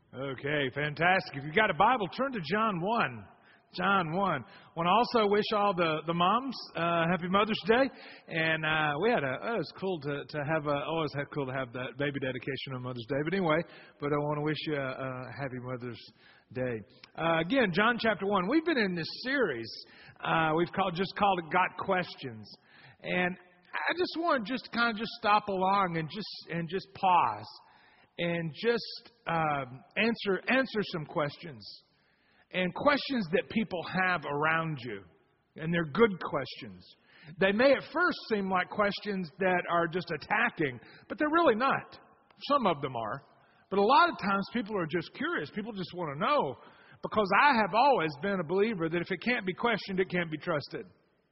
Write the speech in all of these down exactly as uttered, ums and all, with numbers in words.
Okay, fantastic. If you've got a Bible, turn to John one. John one. I want to also wish all the, the moms uh, happy Mother's Day. And uh, we had a, oh, it was cool to, to have a, always had cool to have that baby dedication on Mother's Day. But anyway, but I want to wish you a, a happy Mother's Day. Uh, again, John chapter one. We've been in this series. Uh, we've called just called it Got Questions. And I just want to just kind of just stop along and just and just pause and just um, answer answer some questions. And questions that people have around you. And they're good questions. They may at first seem like questions that are just attacking, but they're really not. Some of them are. But a lot of times people are just curious. People just want to know. Because I have always been a believer that if it can't be questioned, it can't be trusted.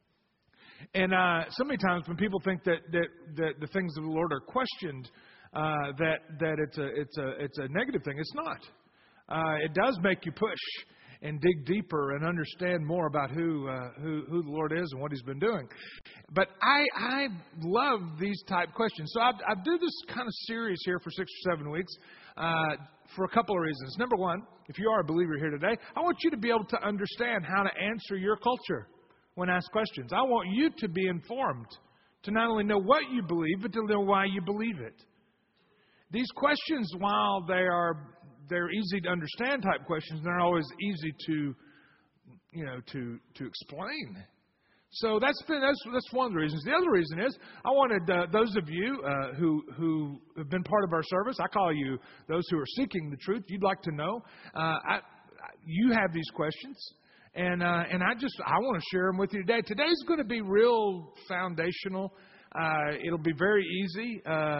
And uh, so many times when people think that, that, that the things of the Lord are questioned, uh, that that it's a it's a it's a negative thing. It's not. Uh, it does make you push and dig deeper and understand more about who uh, who who the Lord is and what He's been doing. But I I love these type questions. So I, I do this kind of series here for six or seven weeks uh, for a couple of reasons. Number one, if you are a believer here today, I want you to be able to understand how to answer your culture when asked questions. I want you to be informed to not only know what you believe, but to know why you believe it. These questions, while they are they're easy to understand type questions, they're not always easy to, you know, to to explain. So that's been that's that's one of the reasons. The other reason is I wanted uh, those of you uh, who who have been part of our service. I call you those who are seeking the truth. You'd like to know. Uh, I, you have these questions. And uh, and I just I want to share them with you today. Today's going to be real foundational. Uh, it'll be very easy, uh, uh,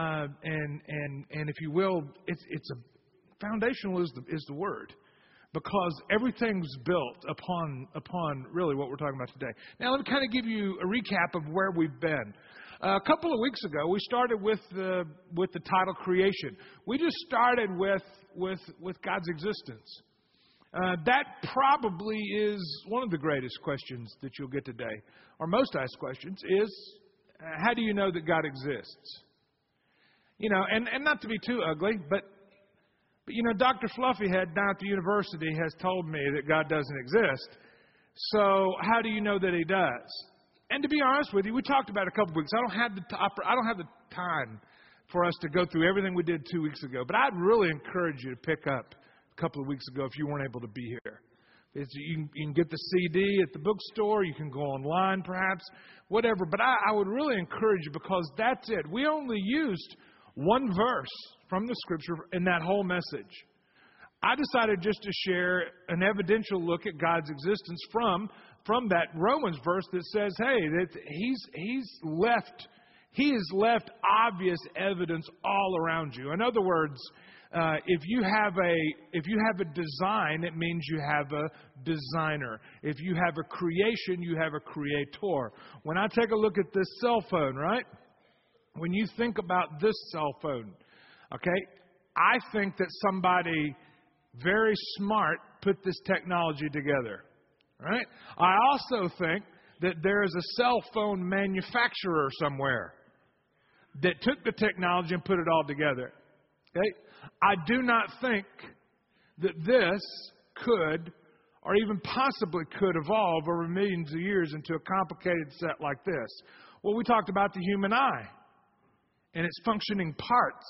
and and and if you will, it's it's a foundational is the is the word, because everything's built upon upon really what we're talking about today. Now let me kind of give you a recap of where we've been. Uh, a couple of weeks ago, we started with the with the title creation. We just started with with with God's existence. Uh, that probably is one of the greatest questions that you'll get today, or most asked questions, is uh, how do you know that God exists? You know, and, and not to be too ugly, but, but, you know, Doctor Fluffyhead down at the university has told me that God doesn't exist. So how do you know that He does? And to be honest with you, we talked about it a couple of weeks. I don't have the top, I don't have the time for us to go through everything we did two weeks ago, but I'd really encourage you to pick up couple of weeks ago if you weren't able to be here. It's, you, can, you can get the C D at the bookstore. You can go online perhaps, whatever. But I, I would really encourage you, because that's it. We only used one verse from the Scripture in that whole message. I decided just to share an evidential look at God's existence from, from that Romans verse that says, hey, that he's, he's left, He has left obvious evidence all around you. In other words, Uh, if you have a if you have a design, it means you have a designer. If you have a creation, you have a creator. When I take a look at this cell phone, right? When you think about this cell phone, okay, I think that somebody very smart put this technology together, right? I also think that there is a cell phone manufacturer somewhere that took the technology and put it all together. Okay? I do not think that this could, or even possibly could, evolve over millions of years into a complicated set like this. Well, we talked about the human eye and its functioning parts.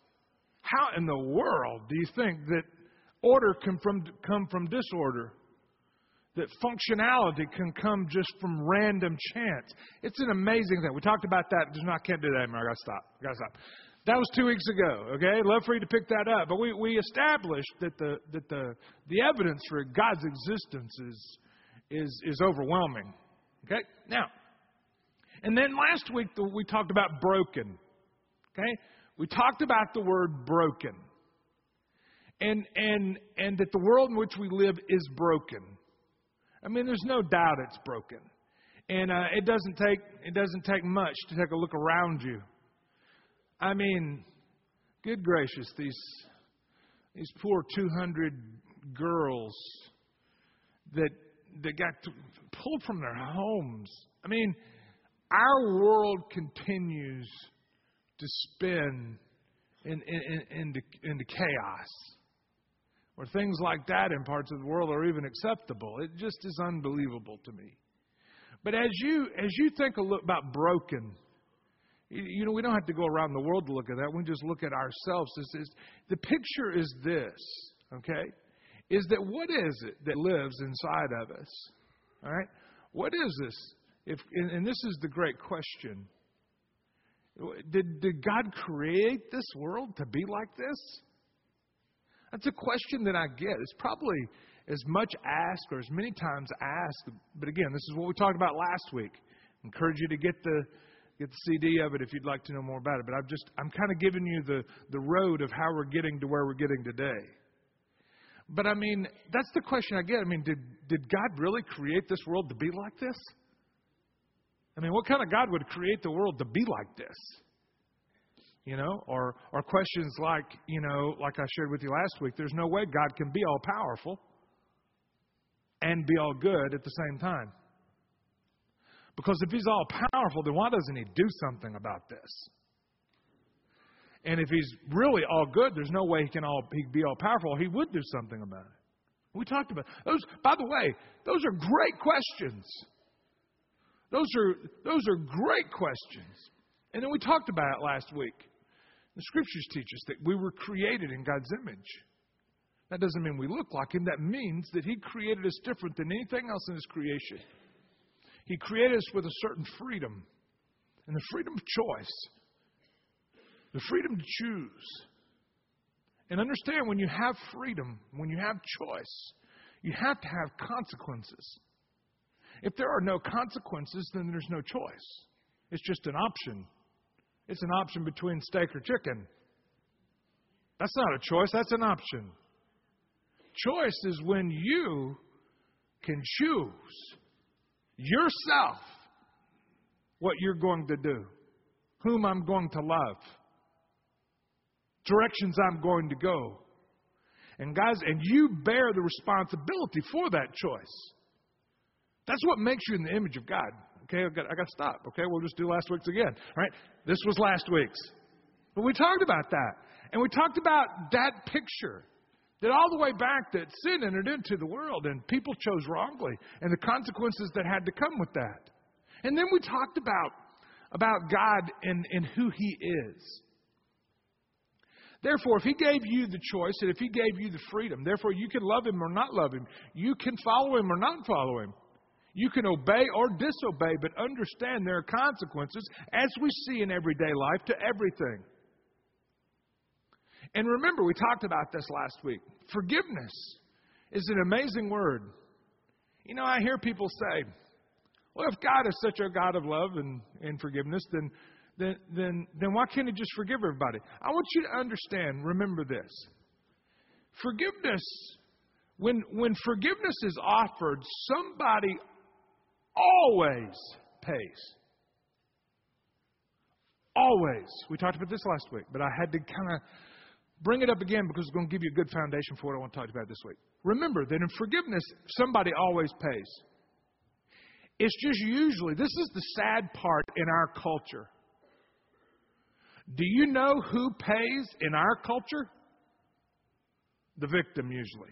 How in the world do you think that order can from, come from disorder? That functionality can come just from random chance? It's an amazing thing. We talked about that. Just not, I can't do that anymore. I got to stop. I got to stop. That was two weeks ago, okay? Love for you to pick that up. But we, we established that the that the the evidence for God's existence is is is overwhelming. Okay? Now, and then last week we talked about broken. Okay? We talked about the word broken. And and and that the world in which we live is broken. I mean, there's no doubt it's broken. And uh, it doesn't take it doesn't take much to take a look around you. I mean, good gracious, these these poor two hundred girls that that got to, pulled from their homes. I mean, our world continues to spin in, in, in, into, into chaos. or things like that in parts of the world are even acceptable. It just is unbelievable to me. But as you as you think a look about broken, you, you know, we don't have to go around the world to look at that. We just look at ourselves. This is, the picture is this, okay, is that what is it that lives inside of us? All right? What is this? If and, and this is the great question. Did, did God create this world to be like this? That's a question that I get. It's probably as much asked or as many times asked. But again, this is what we talked about last week. I encourage you to get the get the C D of it if you'd like to know more about it. But I'm just I'm kind of giving you the, the road of how we're getting to where we're getting today. But I mean, that's the question I get. I mean, did did God really create this world to be like this? I mean, what kind of God would create the world to be like this? You know, or or questions like, you know, like I shared with you last week, there's no way God can be all powerful and be all good at the same time. Because if he's all powerful, then why doesn't he do something about this? And if he's really all good, there's no way he can all he be all powerful. He would do something about it. We talked about those. By the way, those are great questions. Those are those are great questions. And then we talked about it last week. The Scriptures teach us that we were created in God's image. That doesn't mean we look like him. That means that he created us different than anything else in his creation. He created us with a certain freedom. And the freedom of choice. The freedom to choose. And understand, when you have freedom, when you have choice, you have to have consequences. If there are no consequences, then there's no choice. It's just an option. It's an option between steak or chicken. That's not a choice, that's an option. Choice is when you can choose yourself what you're going to do, whom I'm going to love, directions I'm going to go. And guys, and you bear the responsibility for that choice. That's what makes you in the image of God. Okay, I got, I got to stop. Okay, we'll just do last week's again. All right, this was last week's. But we talked about that. And we talked about that picture. That all the way back that sin entered into the world and people chose wrongly. And the consequences that had to come with that. And then we talked about, about God and, and who he is. Therefore, if he gave you the choice and if he gave you the freedom, therefore you can love him or not love him. You can follow him or not follow him. You can obey or disobey, but understand there are consequences, as we see in everyday life, to everything. And remember, we talked about this last week. Forgiveness is an amazing word. You know, I hear people say, well, if God is such a God of love and, and forgiveness, then, then, then, then why can't he just forgive everybody? I want you to understand, remember this. Forgiveness, when, when forgiveness is offered, somebody always pays. Always. We talked about this last week, but I had to kind of bring it up again because it's going to give you a good foundation for what I want to talk about this week. Remember that in forgiveness, somebody always pays. It's just usually, this is the sad part in our culture. Do you know who pays in our culture? The victim, usually.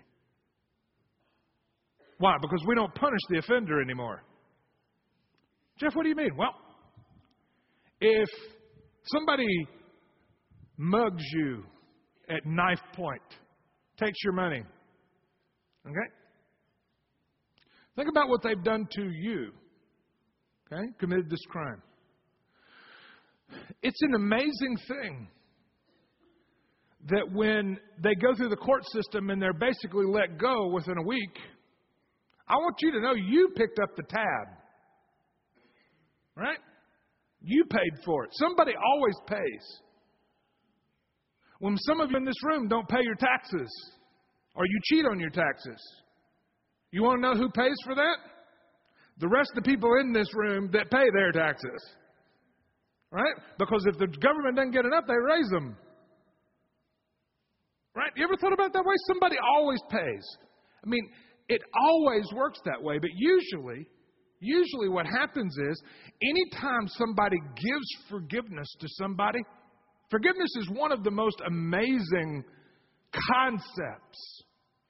Why? Because we don't punish the offender anymore. Jeff, what do you mean? Well, if somebody mugs you at knife point, takes your money, okay? Think about what they've done to you, okay? Committed this crime. It's an amazing thing that when they go through the court system and they're basically let go within a week, I want you to know you picked up the tab. Right? You paid for it. Somebody always pays. When some of you in this room don't pay your taxes, or you cheat on your taxes, you want to know who pays for that? The rest of the people in this room that pay their taxes. Right? Because if the government doesn't get enough, they raise them. Right? You ever thought about that way? Somebody always pays. I mean, it always works that way, but usually, usually what happens is, anytime somebody gives forgiveness to somebody, forgiveness is one of the most amazing concepts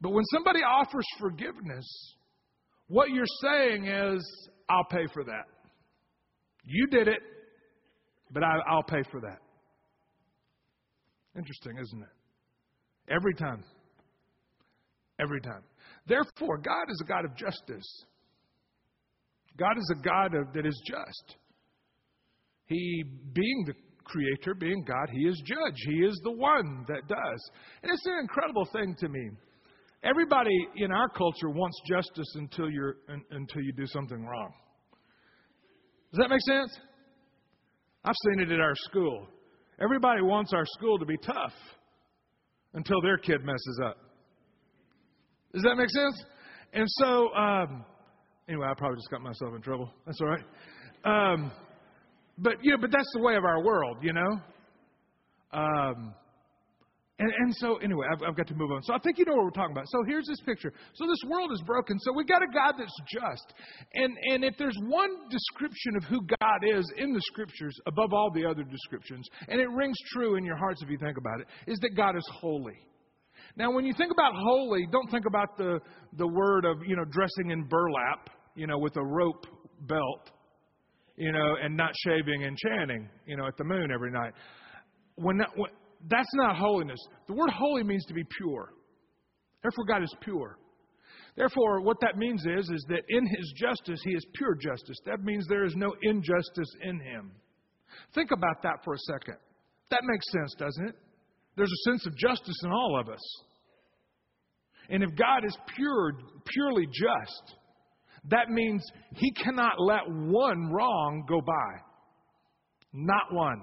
But when somebody offers forgiveness, what you're saying is, I'll pay for that. You did it, but I, I'll pay for that. Interesting, isn't it? Every time. Every time. Therefore, God is a God of justice. God is a God of, that is just. He, being the Creator, being God, He is judge. He is the one that does. And it's an incredible thing to me. Everybody in our culture wants justice until you're until you do something wrong. Does that make sense? I've seen it at our school. Everybody wants our school to be tough until their kid messes up. Does that make sense? And so, um, anyway, I probably just got myself in trouble. That's all right. Um, but you know, but that's the way of our world, you know. Um, And, and so, anyway, I've, I've got to move on. So I think you know what we're talking about. So here's this picture. So this world is broken. So we got a God that's just. And, and if there's one description of who God is in the Scriptures above all the other descriptions, and it rings true in your hearts if you think about it, is that God is holy. Now, when you think about holy, don't think about the, the word of, you know, dressing in burlap, you know, with a rope belt, you know, and not shaving and chanting, you know, at the moon every night. When, that, when That's not holiness. The word holy means to be pure. Therefore, God is pure. Therefore, what that means is, is that in His justice, He is pure justice. That means there is no injustice in Him. Think about that for a second. That makes sense, doesn't it? There's a sense of justice in all of us. And if God is pure, purely just, that means He cannot let one wrong go by. Not one.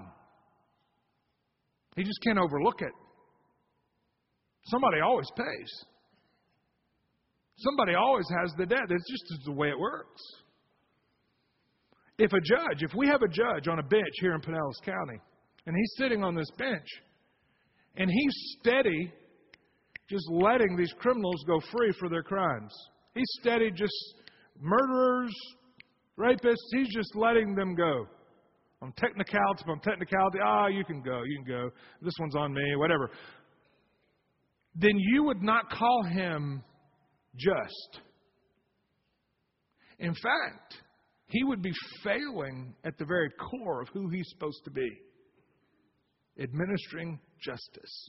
He just can't overlook it. Somebody always pays. Somebody always has the debt. It's just the way it works. If a judge, if we have a judge on a bench here in Pinellas County, and he's sitting on this bench, and he's steady just letting these criminals go free for their crimes. He's steady just murderers, rapists, he's just letting them go. On technicality, on technicality, ah, you can go, you can go. This one's on me, whatever. Then you would not call him just. In fact, he would be failing at the very core of who he's supposed to be. Administering justice.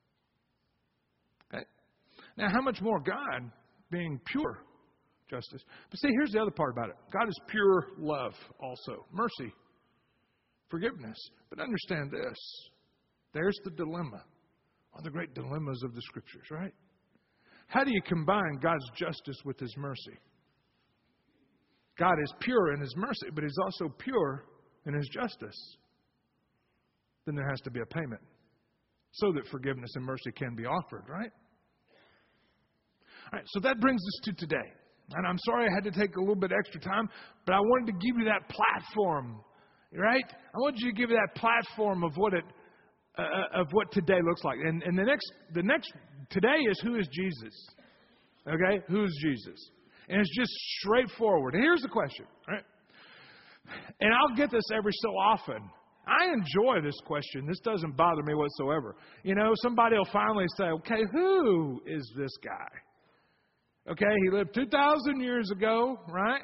Okay? Now, how much more God being pure justice? But see, here's the other part about it. God is pure love also. Mercy. Forgiveness. But understand this. There's the dilemma. One of the great dilemmas of the Scriptures, right? How do you combine God's justice with His mercy? God is pure in His mercy, but He's also pure in His justice. Then there has to be a payment so that forgiveness and mercy can be offered, right? All right, so that brings us to today. And I'm sorry I had to take a little bit extra time, but I wanted to give you that platform. Right? I want you to give you that platform of what it, uh, of what today looks like. And, and the next, the next today is who is Jesus? Okay, who is Jesus? And it's just straightforward. And here's the question, right? And I'll get this every so often. I enjoy this question. This doesn't bother me whatsoever. You know, somebody will finally say, "Okay, who is this guy?" Okay, he lived two thousand years ago, right?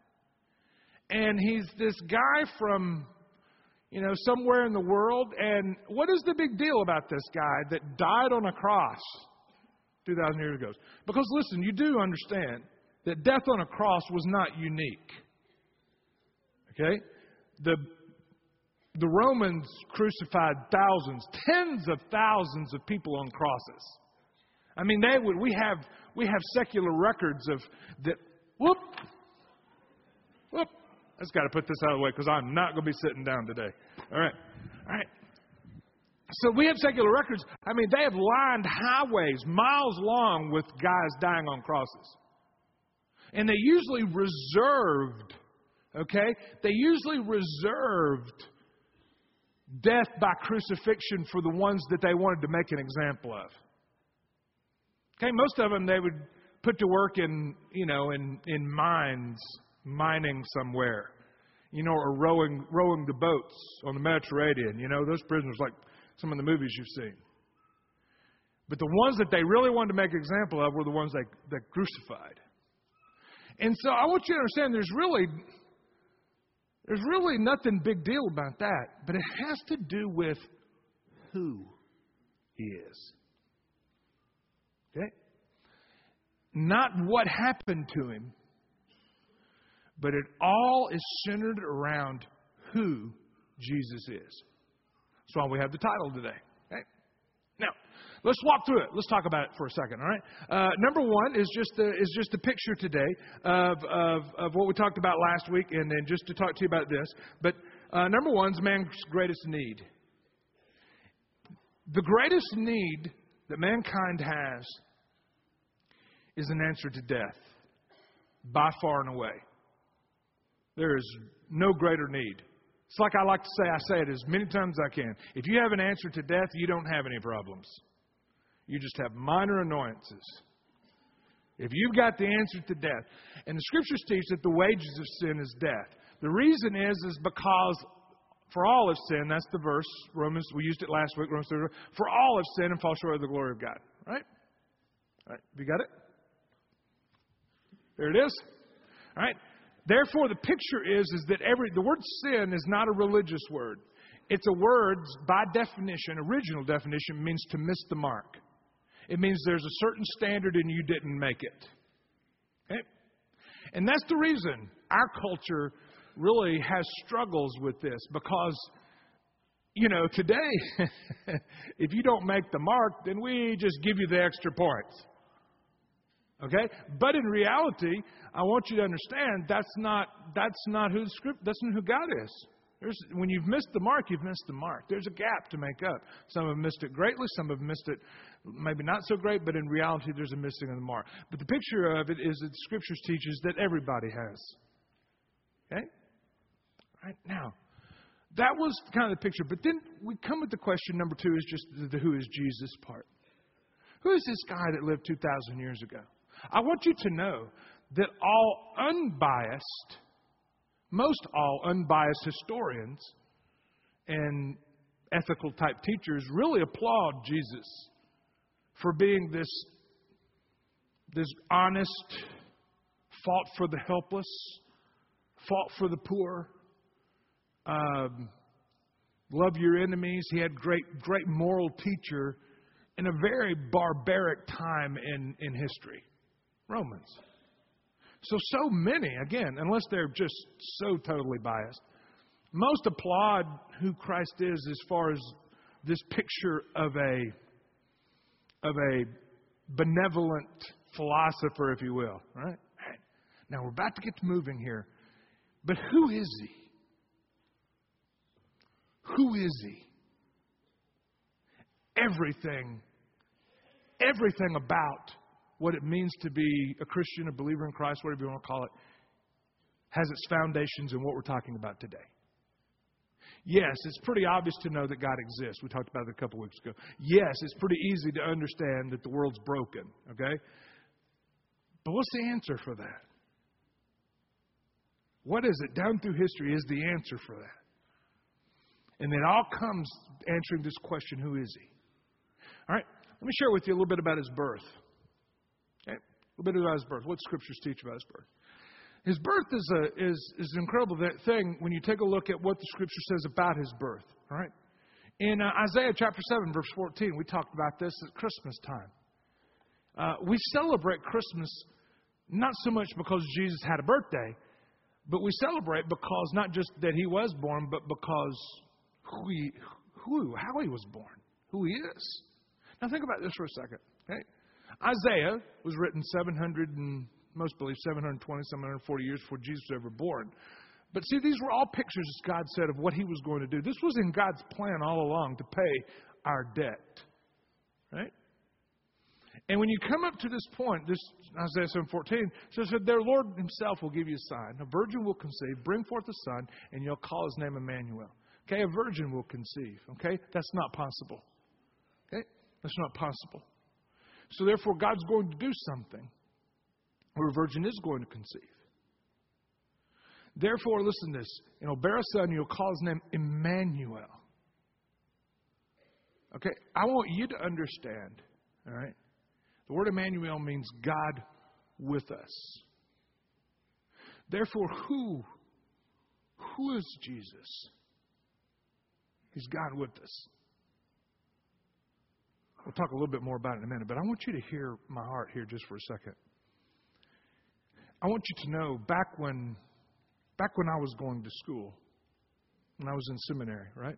And he's this guy from, you know, somewhere in the world. And what is the big deal about this guy that died on a cross two thousand years ago? Because, listen, you do understand that death on a cross was not unique. Okay? The, the Romans crucified thousands, tens of thousands of people on crosses. I mean, they would. We have we have secular records of that. Whoop, whoop. I just got to put this out of the way because I'm not going to be sitting down today. All right. All right. So we have secular records. I mean, they have lined highways miles long with guys dying on crosses. And they usually reserved, okay, they usually reserved death by crucifixion for the ones that they wanted to make an example of. Okay, most of them they would put to work in, you know, in, in mines, mining somewhere, you know, or rowing rowing the boats on the Mediterranean. You know, those prisoners like some of the movies you've seen. But the ones that they really wanted to make an example of were the ones they, they crucified. And so I want you to understand there's really, there's really nothing big deal about that. But it has to do with who He is. Okay? Not what happened to Him, but it all is centered around who Jesus is. That's why we have the title today. Okay? Now, let's walk through it. Let's talk about it for a second. All right. Uh, number one is just a, is just a picture today of, of of what we talked about last week, and then just to talk to you about this. But uh, number one is man's greatest need. The greatest need that mankind has is an answer to death, by far and away. There is no greater need. It's like I like to say, I say it as many times as I can. If you have an answer to death, you don't have any problems. You just have minor annoyances. If you've got the answer to death, and the Scriptures teach that the wages of sin is death. The reason is, is because for all have sinned, that's the verse, Romans, we used it last week, Romans thirty, for all have sinned and fall short of the glory of God. Right? All right, have you got it? There it is. All right. Therefore, the picture is, is that every the word sin is not a religious word. It's a word, by definition, original definition, means to miss the mark. It means there's a certain standard and you didn't make it. Okay? And that's the reason our culture really has struggles with this. Because, you know, today, if you don't make the mark, then we just give you the extra points. Okay? But in reality, I want you to understand that's not that's not who the script that's not who God is. There's, when you've missed the mark, you've missed the mark. There's a gap to make up. Some have missed it greatly, some have missed it maybe not so great, but in reality there's a missing of the mark. But the picture of it is that the Scriptures teaches that everybody has. Okay? Right now. That was kind of the picture. But then we come with the question number two is just the, the who is Jesus part. Who is this guy that lived two thousand years ago? I want you to know that all unbiased, most all unbiased historians and ethical type teachers really applaud Jesus for being this, this honest, fought for the helpless, fought for the poor, um, love your enemies. He had great, great moral teacher in a very barbaric time in, in history. Romans. So, so many, again, unless they're just so totally biased, most applaud who Christ is as far as this picture of a, of a benevolent philosopher, if you will. Right? Now, we're about to get to moving here. But who is He? Who is He? Everything, everything about what it means to be a Christian, a believer in Christ, whatever you want to call it, has its foundations in what we're talking about today. Yes, it's pretty obvious to know that God exists. We talked about it a couple weeks ago. Yes, it's pretty easy to understand that the world's broken, okay? But what's the answer for that? What is it? Down through history is the answer for that. And it all comes answering this question, who is He? All right, let me share with you a little bit about His birth. Okay? A little bit about His birth. What Scriptures teach about His birth. His birth is a is is an incredible thing when you take a look at what the Scripture says about His birth. All right, in uh, Isaiah chapter seven, verse fourteen, we talked about this at Christmas time. Uh, we celebrate Christmas not so much because Jesus had a birthday, but we celebrate because not just that He was born, but because who He, who, how He was born, who He is. Now think about this for a second. Okay, Isaiah was written seven hundred and most believe seven hundred twenty, seven hundred forty years before Jesus was ever born. But see, these were all pictures, as God said, of what He was going to do. This was in God's plan all along to pay our debt. Right? And when you come up to this point, this Isaiah seven fourteen says that their Lord Himself will give you a sign. A virgin will conceive, bring forth a son, and you'll call His name Emmanuel. Okay, a virgin will conceive. Okay, that's not possible. Okay, that's not possible. So therefore, God's going to do something where a virgin is going to conceive. Therefore, listen to this. And he'll bear a son, you'll call his name Emmanuel. Okay, I want you to understand All right? The word Emmanuel means God with us. Therefore, who, who is Jesus? He's God with us. We'll talk a little bit more about it in a minute, but I want you to hear my heart here just for a second. I want you to know back when back when I was going to school, when I was in seminary, right?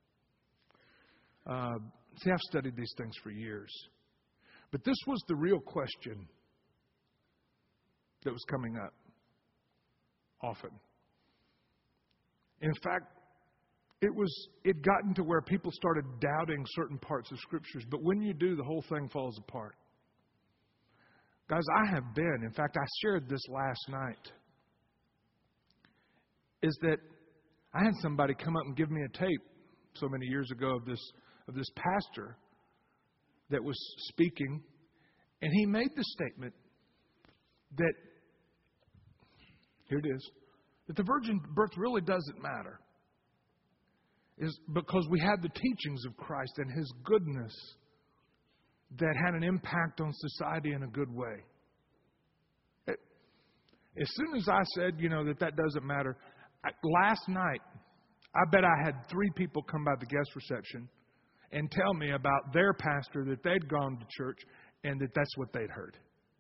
Uh, see, I've studied these things for years. But this was the real question that was coming up often. In fact, it was it gotten to where people started doubting certain parts of Scriptures. But when you do, the whole thing falls apart. Guys, I have been, in fact, I shared this last night, is that I had somebody come up and give me a tape so many years ago of this of this pastor that was speaking, and he made the statement that, here it is, that the virgin birth really doesn't matter. Is because we had the teachings of Christ and His goodness that had an impact on society in a good way. It, as soon as I said, you know, that that doesn't matter, I, last night, I bet I had three people come by the guest reception and tell me about their pastor that they'd gone to church and that that's what they'd heard.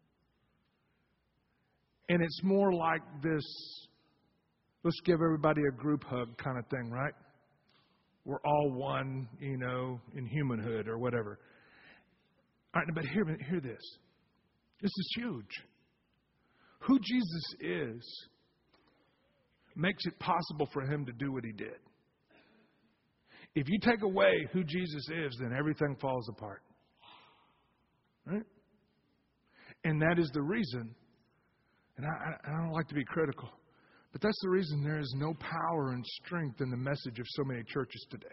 And it's more like this, let's give everybody a group hug kind of thing, right? We're all one, you know, in humanhood or whatever. All right, but hear, hear this. This is huge. Who Jesus is makes it possible for Him to do what He did. If you take away who Jesus is, then everything falls apart. Right? And that is the reason, and I, I don't like to be critical, but that's the reason there is no power and strength in the message of so many churches today.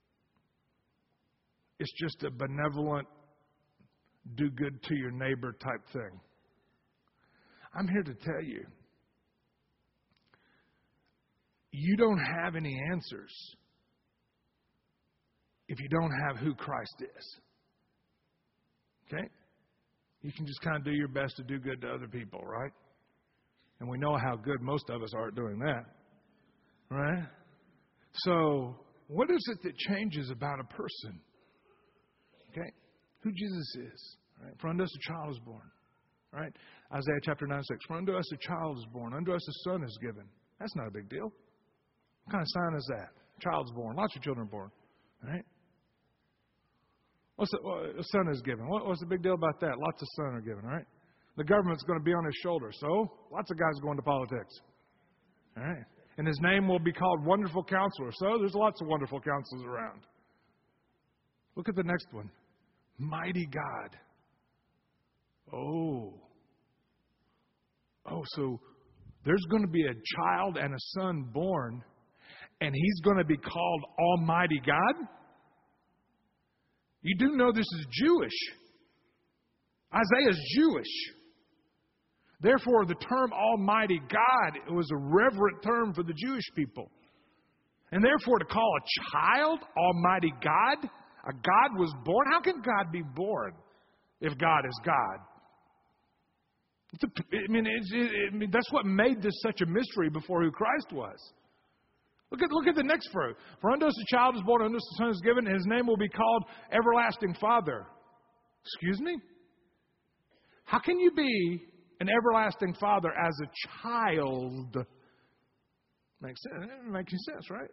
It's just a benevolent, do good to your neighbor type thing. I'm here to tell you, you don't have any answers if you don't have who Christ is. Okay? You can just kind of do your best to do good to other people, right? And we know how good most of us are at doing that. Right? So, what is it that changes about a person? Okay? Who Jesus is. Right? For unto us a child is born. Right? Isaiah chapter nine six. For unto us a child is born. Unto us a son is given. That's not a big deal. What kind of sign is that? A child's born. Lots of children are born. Right? What's the, well, a son is given. What, what's the big deal about that? Lots of sons are given, right? The government's going to be on his shoulder. So, lots of guys going to politics. All right? And His name will be called Wonderful Counselor. So, there's lots of wonderful counselors around. Look at the next one. Mighty God. Oh. Oh, so there's going to be a child and a son born, and He's going to be called Almighty God? You do know this is Jewish. Isaiah is Jewish. Therefore, the term Almighty God was a reverent term for the Jewish people. And therefore, to call a child Almighty God, a God was born. How can God be born if God is God? It's a, I, mean, it's, it, I mean, that's what made this such a mystery before who Christ was. Look at, look at the next verse. For unto us a child is born, unto us a son is given, and His name will be called Everlasting Father. Excuse me? How can you be an everlasting father as a child? Makes sense. It makes sense, right?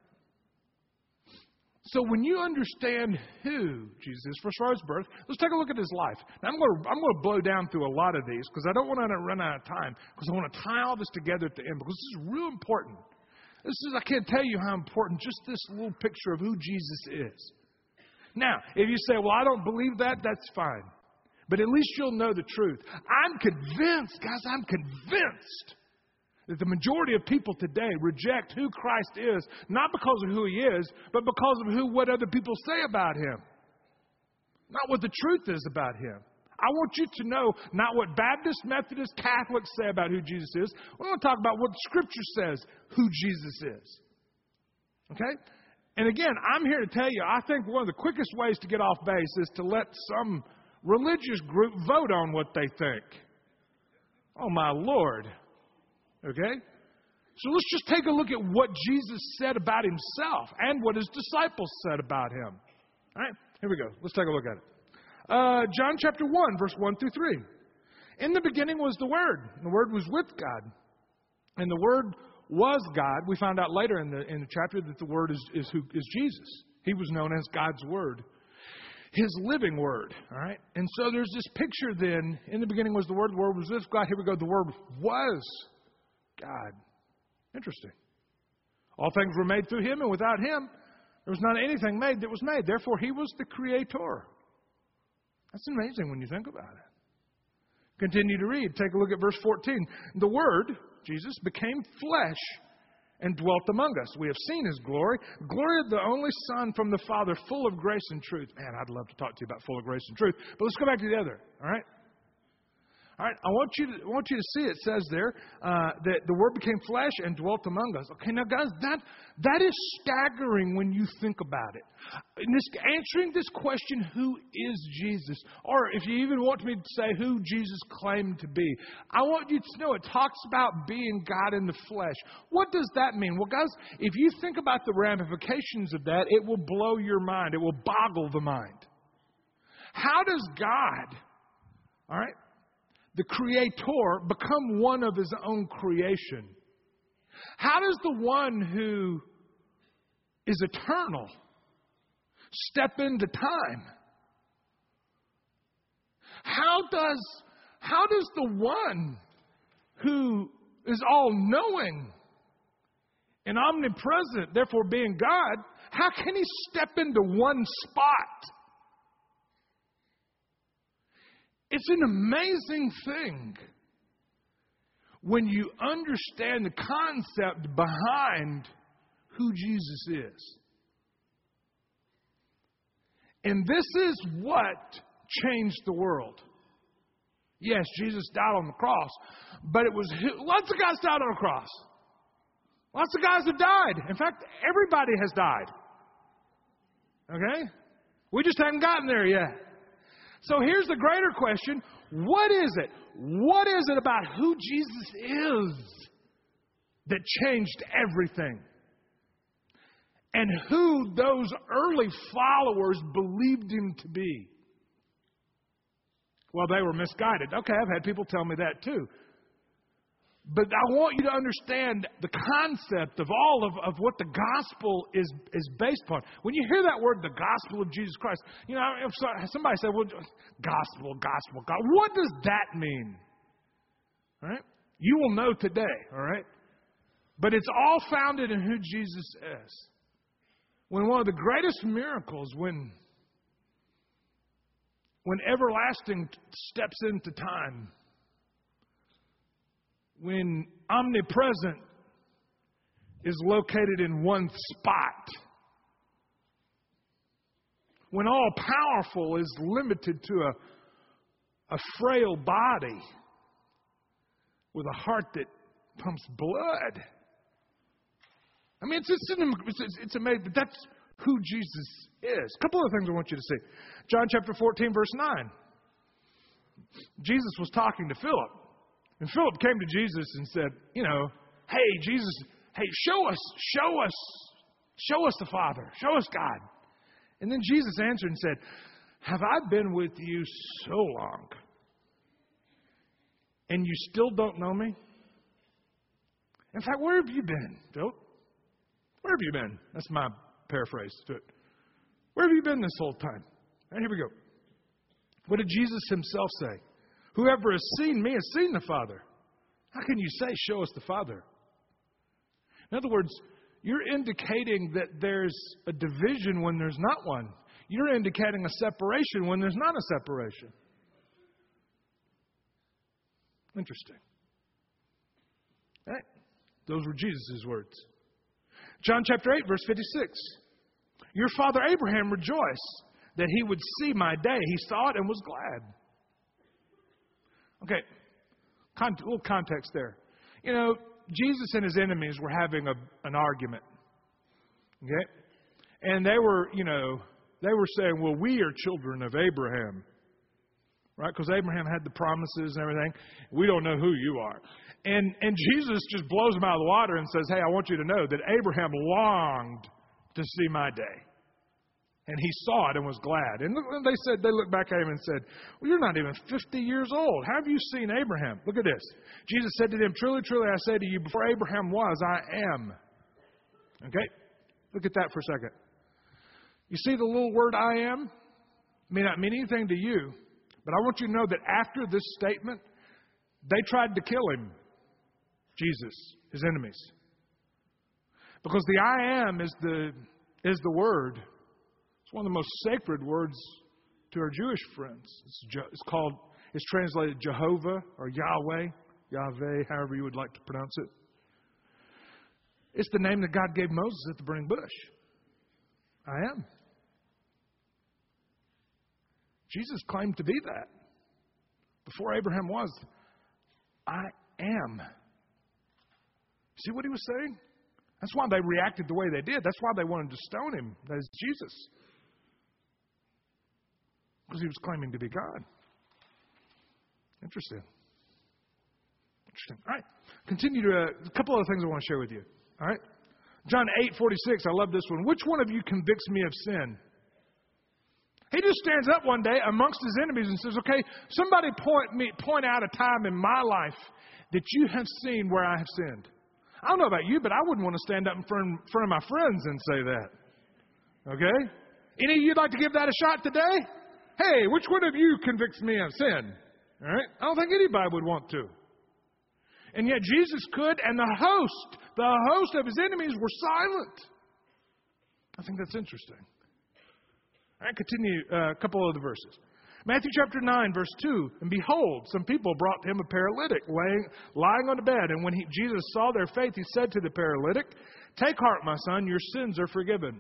So when you understand who Jesus is, for as far as birth, let's take a look at His life. Now I'm going to, I'm going to blow down through a lot of these because I don't want to run out of time, because I want to tie all this together at the end, because this is real important. This is, I can't tell you how important just this little picture of who Jesus is. Now, if you say, well, I don't believe that, that's fine. But at least you'll know the truth. I'm convinced, guys, I'm convinced that the majority of people today reject who Christ is, not because of who He is, but because of who what other people say about Him. Not what the truth is about Him. I want you to know not what Baptists, Methodists, Catholics say about who Jesus is. We want to talk about what the Scripture says who Jesus is. Okay? And again, I'm here to tell you, I think one of the quickest ways to get off base is to let some religious group vote on what they think. Oh, my Lord. Okay? So let's just take a look at what Jesus said about himself and what his disciples said about him. All right? Here we go. Let's take a look at it. Uh, John chapter one, verse one through three. In the beginning was the Word, and the Word was with God. And the Word was God. We found out later in the in the chapter that the Word is, is, who, is Jesus. He was known as God's Word. His living Word. All right? And so there's this picture then. In the beginning was the Word. The Word was with God. Here we go. The Word was God. Interesting. All things were made through Him, and without Him, there was not anything made that was made. Therefore, He was the Creator. That's amazing when you think about it. Continue to read. Take a look at verse fourteen. The Word, Jesus, became flesh and dwelt among us. We have seen His glory. Glory of the only Son from the Father, full of grace and truth. Man, I'd love to talk to you about full of grace and truth. But let's go back to the other. All right? All right, I want you to I want you to see it says there uh, that the Word became flesh and dwelt among us. Okay, now guys, that that is staggering when you think about it. In this, answering this question, who is Jesus? Or if you even want me to say who Jesus claimed to be, I want you to know it talks about being God in the flesh. What does that mean? Well, guys, if you think about the ramifications of that, it will blow your mind. It will boggle the mind. How does God, all right, the Creator, become one of His own creation? How does the one who is eternal step into time? How does, how does the one who is all-knowing and omnipresent, therefore being God, how can He step into one spot? It's an amazing thing when you understand the concept behind who Jesus is. And this is what changed the world. Yes, Jesus died on the cross, but it was lots of guys died on the cross. Lots of guys have died. In fact, everybody has died. Okay? We just haven't gotten there yet. So here's the greater question. What is it? What is it about who Jesus is that changed everything? And who those early followers believed Him to be? Well, they were misguided. Okay, I've had people tell me that too. But I want you to understand the concept of all of, of what the gospel is, is based upon. When you hear that word, the gospel of Jesus Christ, you know, if somebody said, well, gospel, gospel, God, what does that mean? All right? You will know today, all right? But it's all founded in who Jesus is. When one of the greatest miracles, when, when everlasting steps into time, when omnipresent is located in one spot, when all powerful is limited to a, a frail body with a heart that pumps blood. I mean, it's, it's, it's, it's amazing, but that's who Jesus is. A couple of things I want you to see. John chapter fourteen, verse nine. Jesus was talking to Philip. And Philip came to Jesus and said, you know, hey, Jesus, hey, show us, show us, show us the Father, show us God. And then Jesus answered and said, have I been with you so long, and you still don't know me? In fact, where have you been, Philip? Where have you been? That's my paraphrase to it. Where have you been this whole time? And here we go. What did Jesus Himself say? Whoever has seen me has seen the Father. How can you say, show us the Father? In other words, you're indicating that there's a division when there's not one. You're indicating a separation when there's not a separation. Interesting. All right. Those were Jesus' words. John chapter eight, verse fifty-six. Your father Abraham rejoiced that he would see my day. He saw it and was glad. Okay, Con- a little context there. You know, Jesus and His enemies were having a, an argument. Okay? And they were, you know, they were saying, well, we are children of Abraham. right? Because Abraham had the promises and everything. We don't know who you are. And, and Jesus just blows him out of the water and says, hey, I want you to know that Abraham longed to see my day. And he saw it and was glad. And they said, they looked back at him and said, well, you're not even fifty years old. How have you seen Abraham? Look at this. Jesus said to them, truly, truly, I say to you, before Abraham was, I am. Okay? Look at that for a second. You see the little word I am? It may not mean anything to you, but I want you to know that after this statement, they tried to kill him, Jesus, his enemies. Because the I am is the, is the word. It's one of the most sacred words to our Jewish friends. It's, it's called, it's translated Jehovah or Yahweh, Yahweh, however you would like to pronounce it. It's the name that God gave Moses at the burning bush. I am. Jesus claimed to be that. Before Abraham was, I am. See what he was saying? That's why they reacted the way they did. That's why they wanted to stone him. That is Jesus. Because he was claiming to be God. Interesting. Interesting. All right. Continue to, uh, a couple other things I want to share with you. All right. John eight forty-six. I love this one. Which one of you convicts me of sin? He just stands up one day amongst his enemies and says, okay, somebody point me, point out a time in my life that you have seen where I have sinned. I don't know about you, but I wouldn't want to stand up in front, in front of my friends and say that. Okay? Any of you like to give that a shot today? Hey, which one of you convicts me of sin? All right? I don't think anybody would want to. And yet Jesus could, and the host, the host of his enemies were silent. I think that's interesting. All right, continue uh, a couple other verses. Matthew chapter nine, verse two. And behold, some people brought to him a paralytic laying, lying on the bed. And when he, Jesus saw their faith, he said to the paralytic, take heart, my son, your sins are forgiven.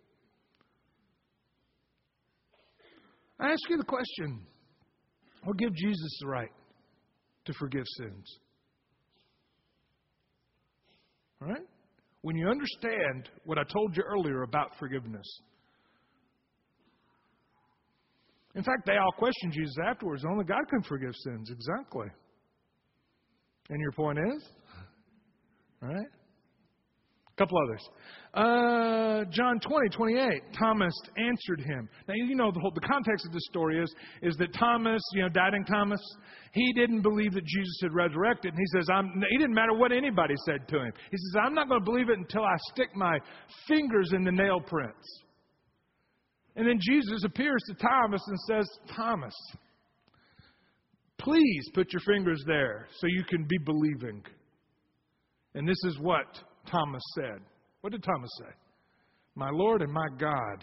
I ask you the question, what gives Jesus the right to forgive sins? All right? When you understand what I told you earlier about forgiveness. In fact, they all questioned Jesus afterwards. Only God can forgive sins. Exactly. And your point is? All right? A couple others. Uh, John twenty, twenty-eight. Thomas answered him. Now, you know, the whole, the context of this story is, is that Thomas, you know, doubting Thomas, he didn't believe that Jesus had resurrected. And he says, I'm, he didn't matter what anybody said to him. He says, I'm not going to believe it until I stick my fingers in the nail prints. And then Jesus appears to Thomas and says, Thomas, please put your fingers there so you can be believing. And this is what Thomas said. What did Thomas say? My Lord and my God.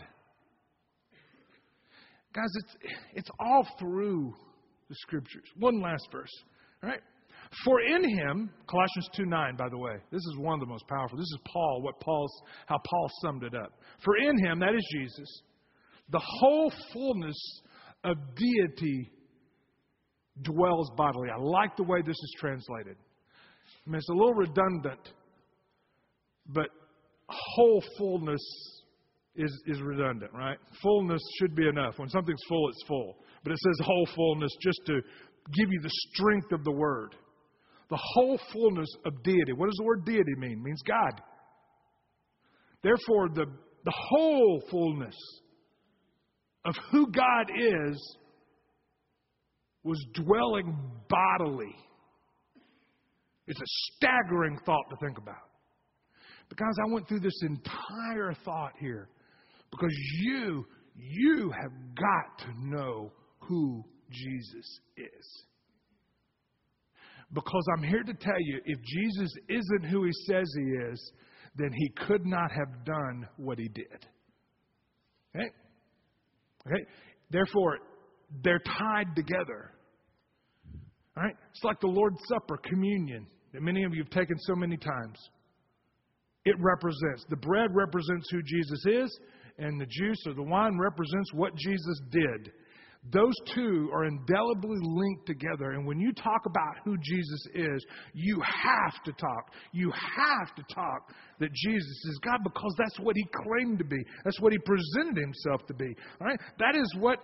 Guys, it's, it's all through the Scriptures. One last verse. All right? For in him, Colossians two nine, by the way, this is one of the most powerful. This is Paul, what Paul's, how Paul summed it up. For in him, that is Jesus, the whole fullness of deity dwells bodily. I like the way this is translated. I mean, it's a little redundant, but whole fullness is, is redundant, right? Fullness should be enough. When something's full, it's full. But it says whole fullness just to give you the strength of the word. The whole fullness of deity. What does the word deity mean? It means God. Therefore, the, the whole fullness of who God is was dwelling bodily. It's a staggering thought to think about. But guys, I went through this entire thought here because you, you have got to know who Jesus is. Because I'm here to tell you, if Jesus isn't who he says he is, then he could not have done what he did. Okay? Okay? Therefore, they're tied together. All right? It's like the Lord's Supper, communion, that many of you have taken so many times. It represents, the bread represents who Jesus is, and the juice or the wine represents what Jesus did. Those two are indelibly linked together. And when you talk about who Jesus is, you have to talk. You have to talk that Jesus is God because that's what he claimed to be. That's what he presented himself to be. All right? That is what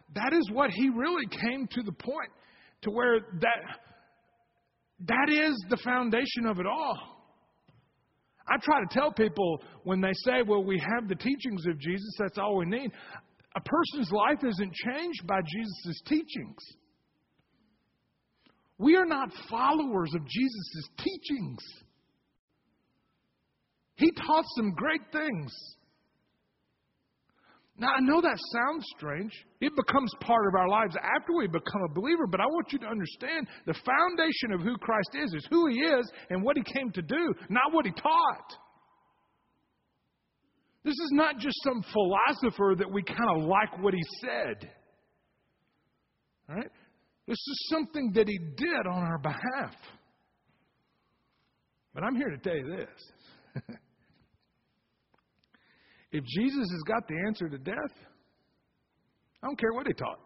that is what he really came to the point to where that that is the foundation of it all. I try to tell people when they say, well, we have the teachings of Jesus, that's all we need. A person's life isn't changed by Jesus' teachings. We are not followers of Jesus' teachings. He taught some great things. Now, I know that sounds strange. It becomes part of our lives after we become a believer, but I want you to understand the foundation of who Christ is is who He is and what He came to do, not what He taught. This is not just some philosopher that we kind of like what he said. All right? This is something that He did on our behalf. But I'm here to tell you this. If Jesus has got the answer to death, I don't care what He taught.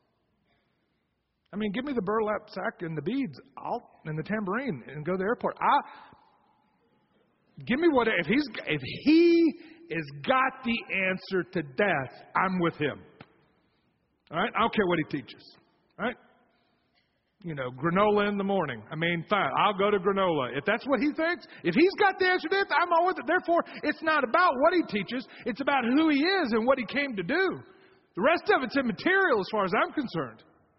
I mean, give me the burlap sack and the beads I'll, and the tambourine and go to the airport. I, give me what, if, he's, if He has got the answer to death, I'm with Him. All right? I don't care what He teaches. All right? You know, granola in the morning. I mean, fine, I'll go to granola. If that's what he thinks, if he's got the answer to it, I'm all with it. Therefore, it's not about what he teaches. It's about who he is and what he came to do. The rest of it's immaterial as far as I'm concerned.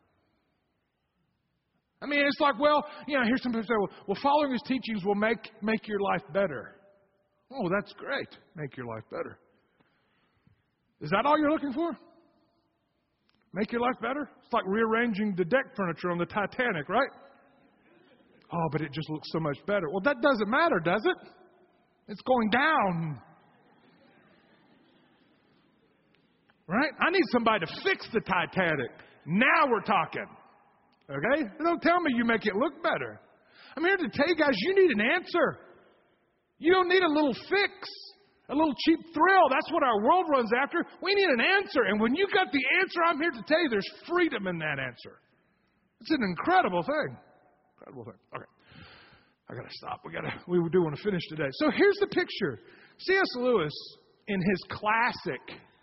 I mean, it's like, well, you know, here's some people say, well, well, following his teachings will make, make your life better. Oh, that's great. Make your life better. Is that all you're looking for? Make your life better? It's like rearranging the deck furniture on the Titanic, right? Oh, but it just looks so much better. Well, that doesn't matter, does it? It's going down. Right? I need somebody to fix the Titanic. Now we're talking. Okay? Don't tell me you make it look better. I'm here to tell you guys, you need an answer. You don't need a little fix. A little cheap thrill. That's what our world runs after. We need an answer. And when you got the answer, I'm here to tell you there's freedom in that answer. It's an incredible thing. Incredible thing. Okay. I got to stop. We got to, we do want to finish today. So here's the picture. C S Lewis, in his classic,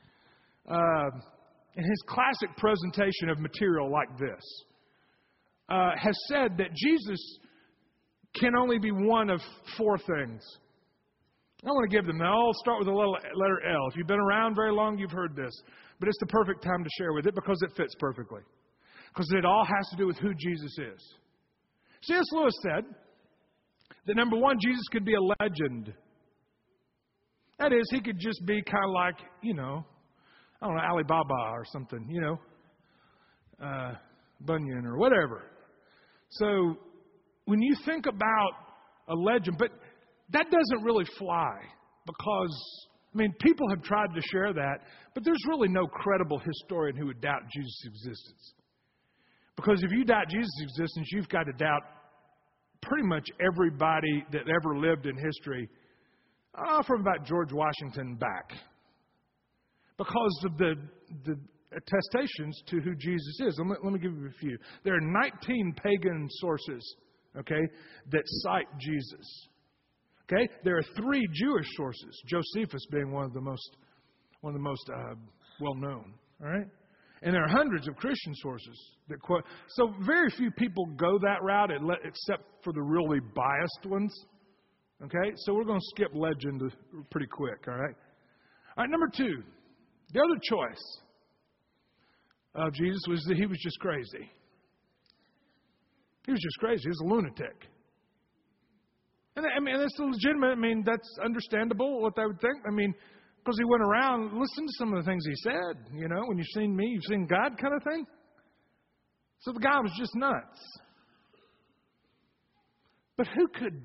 uh, in his classic presentation of material like this, uh, has said that Jesus can only be one of four things. I want to give them. Now, I'll start with the letter L. If you've been around very long, you've heard this. But it's the perfect time to share with it because it fits perfectly. Because it all has to do with who Jesus is. C S Lewis said that, number one, Jesus could be a legend. That is, he could just be kind of like, you know, I don't know, Alibaba or something, you know, uh, Bunyan or whatever. So when you think about a legend, but that doesn't really fly because, I mean, people have tried to share that, but there's really no credible historian who would doubt Jesus' existence. Because if you doubt Jesus' existence, you've got to doubt pretty much everybody that ever lived in history, uh, from about George Washington back. Because of the, the attestations to who Jesus is. Let me, let me give you a few. There are nineteen pagan sources, okay, that cite Jesus. Okay, there are three Jewish sources, Josephus being one of the most one of the most uh, well known. All right, and there are hundreds of Christian sources that quote. So very few people go that route, except for the really biased ones. Okay, so we're going to skip legend pretty quick. All right, all right. Number two, the other choice of Jesus was that he was just crazy. He was just crazy. He was a lunatic. And I mean, that's legitimate. I mean, that's understandable what they would think. I mean, because he went around, listen to some of the things he said. You know, when you've seen me, you've seen God kind of thing. So the guy was just nuts. But who could,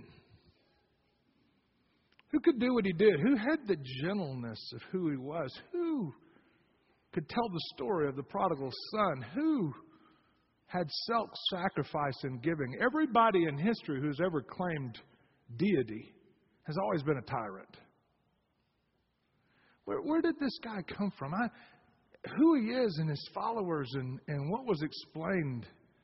who could do what he did? Who had the gentleness of who he was? Who could tell the story of the prodigal son? Who had self-sacrifice and giving? Everybody in history who's ever claimed deity has always been a tyrant. Where, where did this guy come from? I, who he is and his followers and, and what was explained,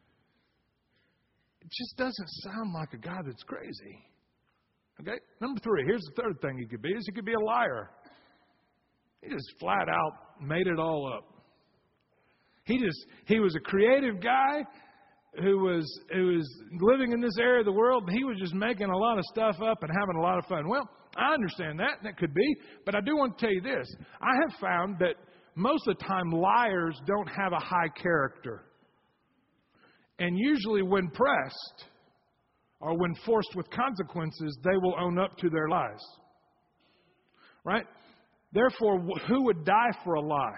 it just doesn't sound like a guy that's crazy. Okay? Number three, here's the third thing he could be, is he could be a liar. He just flat out made it all up. He just, he was a creative guy who was, who was living in this area of the world, and he was just making a lot of stuff up and having a lot of fun. Well, I understand that, and that could be, but I do want to tell you this. I have found that most of the time liars don't have a high character. And usually when pressed or when forced with consequences, they will own up to their lies. Right? Therefore, who would die for a lie?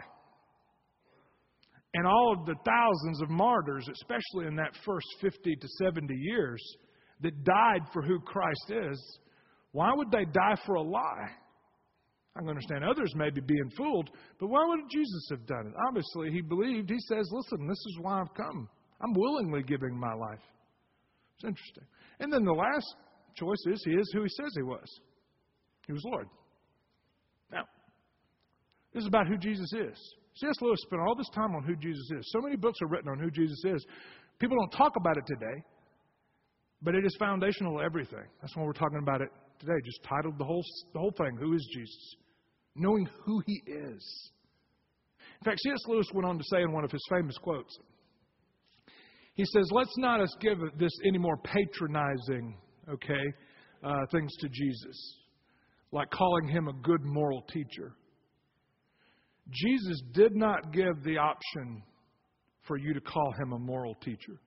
And all of the thousands of martyrs, especially in that first fifty to seventy years, that died for who Christ is, why would they die for a lie? I can understand others may be being fooled, but why would Jesus have done it? Obviously, he believed. He says, listen, this is why I've come. I'm willingly giving my life. It's interesting. And then the last choice is he is who he says he was. He was Lord. Now, this is about who Jesus is. C S Lewis spent all this time on who Jesus is. So many books are written on who Jesus is. People don't talk about it today, but it is foundational to everything. That's why we're talking about it today. Just titled the whole, the whole thing, Who is Jesus? Knowing who he is. In fact, C S Lewis went on to say in one of his famous quotes, he says, let's not us give this any more patronizing, okay, uh, things to Jesus, like calling him a good moral teacher. Jesus did not give the option for you to call him a moral teacher.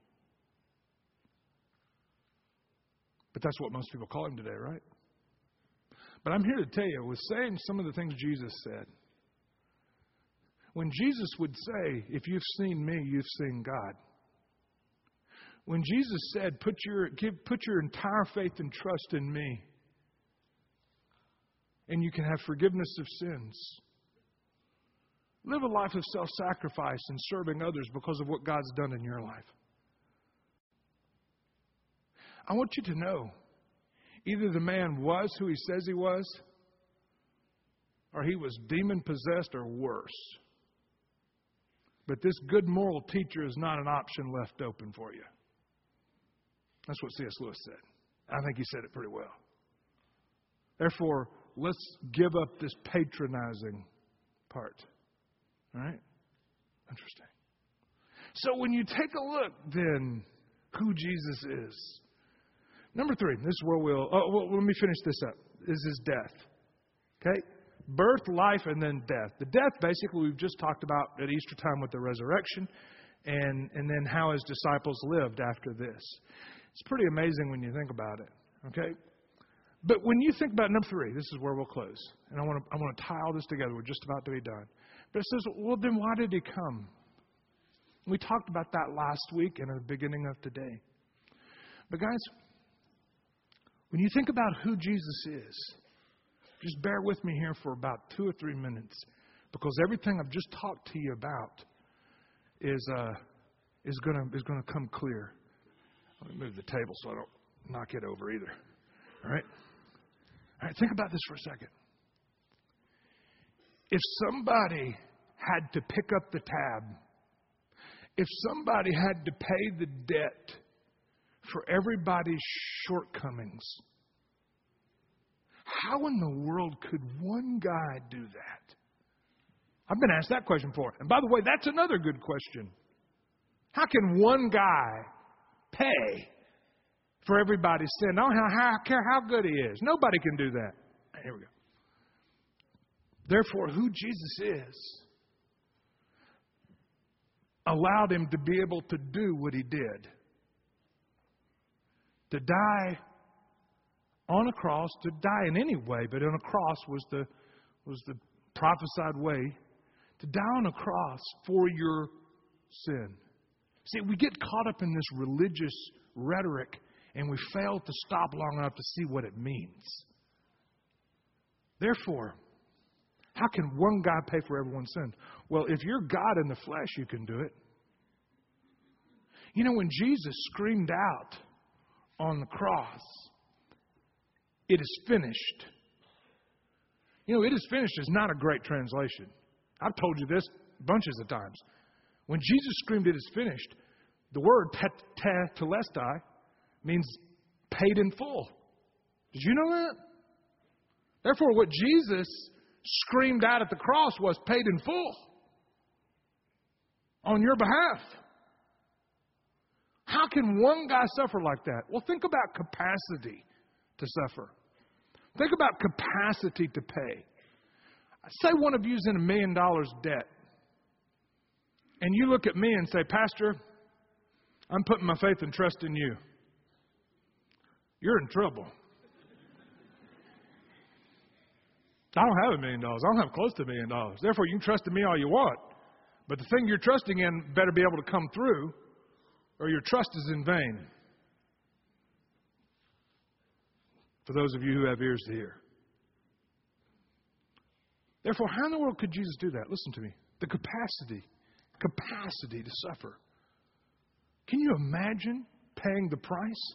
But that's what most people call him today, right? But I'm here to tell you, with saying some of the things Jesus said, when Jesus would say, if you've seen me, you've seen God. When Jesus said, put your, give, put your entire faith and trust in me, and you can have forgiveness of sins. Live a life of self-sacrifice and serving others because of what God's done in your life. I want you to know, either the man was who he says he was, or he was demon-possessed or worse. But this good moral teacher is not an option left open for you. That's what C S Lewis said. I think he said it pretty well. Therefore, let's give up this patronizing part. All right? Interesting. So when you take a look, then, who Jesus is. Number three, this is where we'll, oh, well, let me finish this up. This is death. Okay? Birth, life, and then death. The death, basically, we've just talked about at Easter time with the resurrection, and, and then how his disciples lived after this. It's pretty amazing when you think about it. Okay? But when you think about number three, this is where we'll close. And I want to I want to tie all this together. We're just about to be done. But it says, well, then why did he come? We talked about that last week and at the beginning of today. But guys, when you think about who Jesus is, just bear with me here for about two or three minutes, because everything I've just talked to you about is uh, is going to is going to come clear. Let me move the table so I don't knock it over either. All right? All right, think about this for a second. If somebody had to pick up the tab, if somebody had to pay the debt for everybody's shortcomings, how in the world could one guy do that? I've been asked that question before. And by the way, that's another good question. How can one guy pay for everybody's sin? I don't care how good he is. Nobody can do that. Here we go. Therefore, who Jesus is allowed him to be able to do what he did. To die on a cross, to die in any way, but on a cross was the was the prophesied way. To die on a cross for your sin. See, we get caught up in this religious rhetoric and we fail to stop long enough to see what it means. Therefore, how can one guy pay for everyone's sin? Well, if you're God in the flesh, you can do it. You know, when Jesus screamed out on the cross, it is finished. You know, it is finished is not a great translation. I've told you this bunches of times. When Jesus screamed, it is finished, the word tetelestai means paid in full. Did you know that? Therefore, what Jesus screamed out at the cross was paid in full. on your behalf. How can one guy suffer like that? Well, think about capacity to suffer. Think about capacity to pay. Say one of you's in a million dollars debt. And you look at me and say, Pastor, I'm putting my faith and trust in you. You're in trouble. I don't have a million dollars. I don't have close to a million dollars. Therefore, you can trust in me all you want. But the thing you're trusting in better be able to come through, or your trust is in vain. For those of you who have ears to hear. Therefore, how in the world could Jesus do that? Listen to me. The capacity, capacity to suffer. Can you imagine paying the price?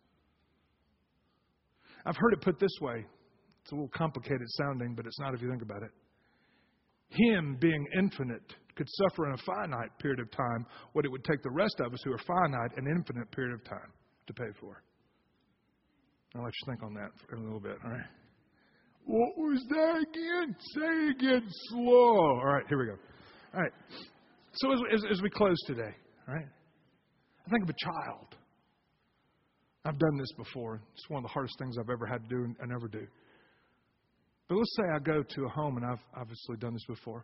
I've heard it put this way. It's a little complicated sounding, but it's not if you think about it. Him being infinite could suffer in a finite period of time what it would take the rest of us who are finite an infinite period of time to pay for. I'll let you think on that for a little bit, all right? What was that again? Say again slow. All right, here we go. All right. So as, as, as we close today, all right, I think of a child. I've done this before. It's one of the hardest things I've ever had to do and I never do. But let's say I go to a home, and I've obviously done this before.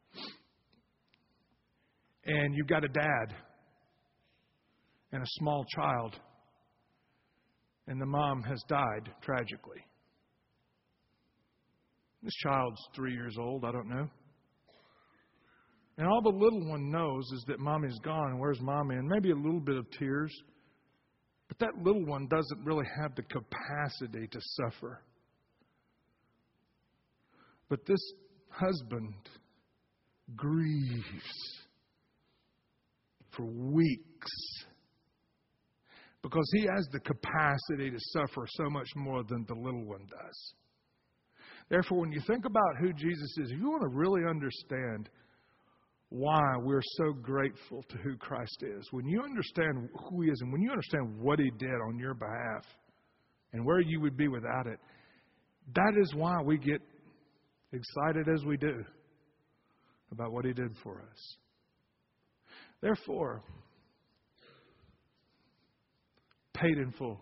And you've got a dad and a small child, and the mom has died tragically. This child's three years old, I don't know. And all the little one knows is that mommy's gone, and where's mommy? And maybe a little bit of tears. But that little one doesn't really have the capacity to suffer. But this husband grieves for weeks because he has the capacity to suffer so much more than the little one does. Therefore, when you think about who Jesus is, if you want to really understand why we're so grateful to who Christ is, when you understand who He is and when you understand what He did on your behalf and where you would be without it, that is why we get excited as we do about what He did for us. Therefore, paid in full.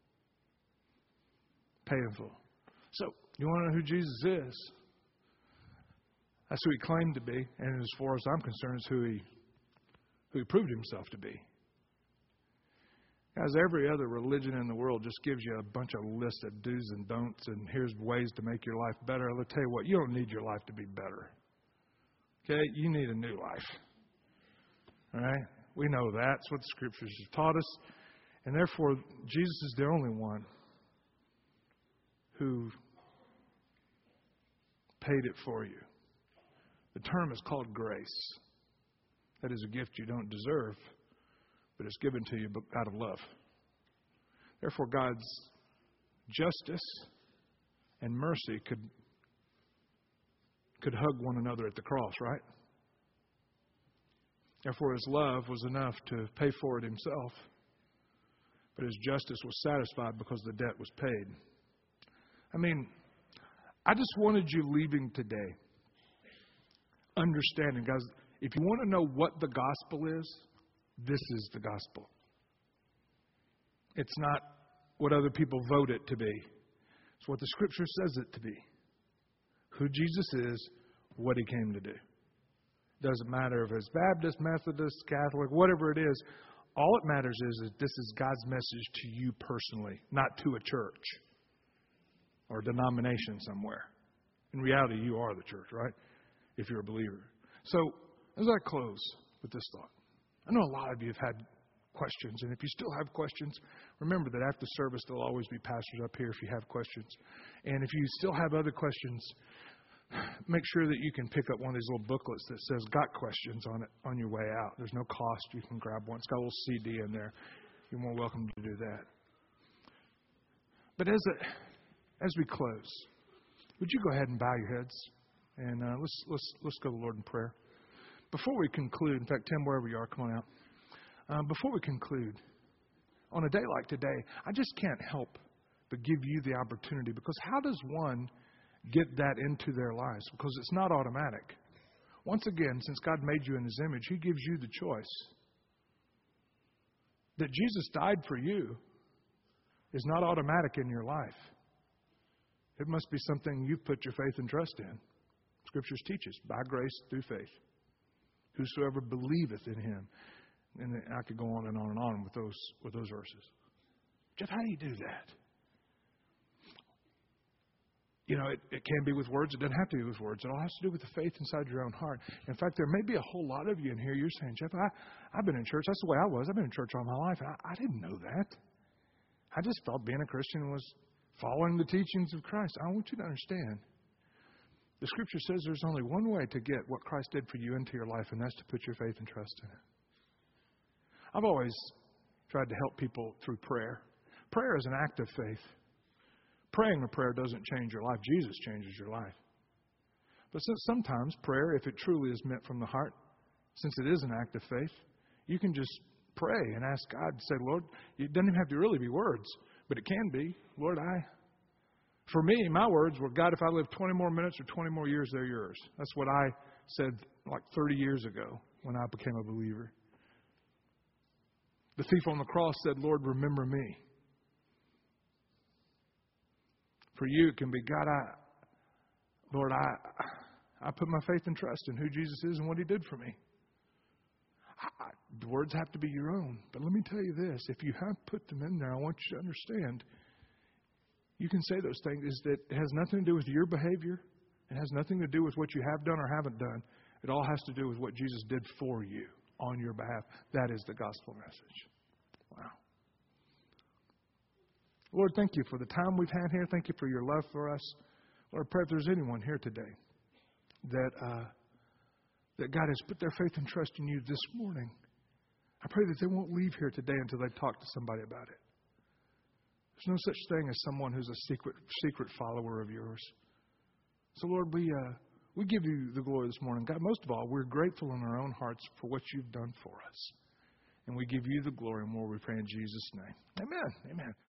Paid in full. So, you want to know who Jesus is? That's who He claimed to be, and as far as I'm concerned, it's who He who He proved Himself to be. Guys, every other religion in the world just gives you a bunch of lists of do's and don'ts, and here's ways to make your life better. I'll tell you what, you don't need your life to be better. Okay? You need a new life. All right? We know that. That's what the Scriptures have taught us. And therefore, Jesus is the only one who paid it for you. The term is called grace. That is a gift you don't deserve, but it's given to you out of love. Therefore, God's justice and mercy could, could hug one another at the cross, right? Therefore, His love was enough to pay for it Himself, but His justice was satisfied because the debt was paid. I mean, I just wanted you leaving today understanding, guys, if you want to know what the gospel is, this is the gospel. It's not what other people vote it to be. It's what the Scripture says it to be. Who Jesus is, what He came to do. Doesn't matter if it's Baptist, Methodist, Catholic, whatever it is. All it matters is that this is God's message to you personally, not to a church or a denomination somewhere. In reality, you are the church, right? If you're a believer. So, as I close with this thought, I know a lot of you have had questions, and if you still have questions, remember that after service there'll always be pastors up here if you have questions. And if you still have other questions, make sure that you can pick up one of these little booklets that says "Got Questions" on it on your way out. There's no cost. You can grab one. It's got a little C D in there. You're more welcome to do that. But as a, as we close, would you go ahead and bow your heads? And uh, let's let's let's go to the Lord in prayer. Before we conclude, in fact, Tim, wherever you are, come on out. Uh, before we conclude, on a day like today, I just can't help but give you the opportunity, because how does one get that into their lives? Because it's not automatic. Once again, since God made you in His image, He gives you the choice. That Jesus died for you is not automatic in your life. It must be something you've put your faith and trust in. Scriptures teach us, by grace through faith. Whosoever believeth in Him. And I could go on and on and on with those with those verses. Jeff, how do you do that? You know, it, it can be with words. It doesn't have to be with words. It all has to do with the faith inside your own heart. In fact, there may be a whole lot of you in here. You're saying, Jeff, I, I've been in church. That's the way I was. I've been in church all my life. I, I didn't know that. I just thought being a Christian was following the teachings of Christ. I want you to understand. The Scripture says there's only one way to get what Christ did for you into your life, and that's to put your faith and trust in it. I've always tried to help people through prayer. Prayer is an act of faith. Praying a prayer doesn't change your life. Jesus changes your life. But sometimes prayer, if it truly is meant from the heart, since it is an act of faith, you can just pray and ask God to say, Lord, it doesn't even have to really be words, but it can be. Lord, I, for me, my words were, God, if I live twenty more minutes or twenty more years, they're yours. That's what I said like thirty years ago when I became a believer. The thief on the cross said, Lord, remember me. For you, it can be, God, I, Lord, I, I put my faith and trust in who Jesus is and what He did for me. I, I, the words have to be your own. But let me tell you this. If you have put them in there, I want you to understand, you can say those things. Is that it has nothing to do with your behavior. It has nothing to do with what you have done or haven't done. It all has to do with what Jesus did for you on your behalf. That is the gospel message. Wow. Lord, thank you for the time we've had here. Thank you for your love for us. Lord, I pray if there's anyone here today that uh, that God has put their faith and trust in you this morning, I pray that they won't leave here today until they talk to somebody about it. There's no such thing as someone who's a secret secret follower of yours. So, Lord, we uh, we give you the glory this morning. God, most of all, we're grateful in our own hearts for what you've done for us. And we give you the glory and more, we pray in Jesus' name. Amen. Amen.